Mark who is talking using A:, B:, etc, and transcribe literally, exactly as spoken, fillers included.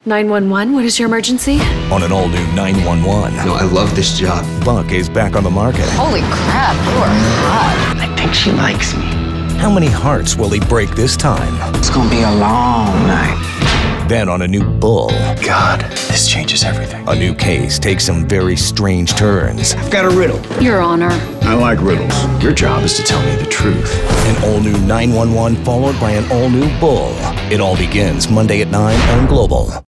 A: nine one one, what is your emergency?
B: On an all-new nine one one.
C: No, I love this job.
B: Buck is back on the market.
D: Holy crap, you are hot.
C: I think she likes me.
B: How many hearts will he break this time?
C: It's gonna be a long night.
B: Then on a new Bull,
E: God, this changes everything.
B: a new case takes some very strange turns.
C: I've got a riddle.
A: Your Honor.
E: I like riddles. Your job is to tell me the truth.
B: An all-new nine one one followed by an all-new Bull. It all begins Monday at nine on Global.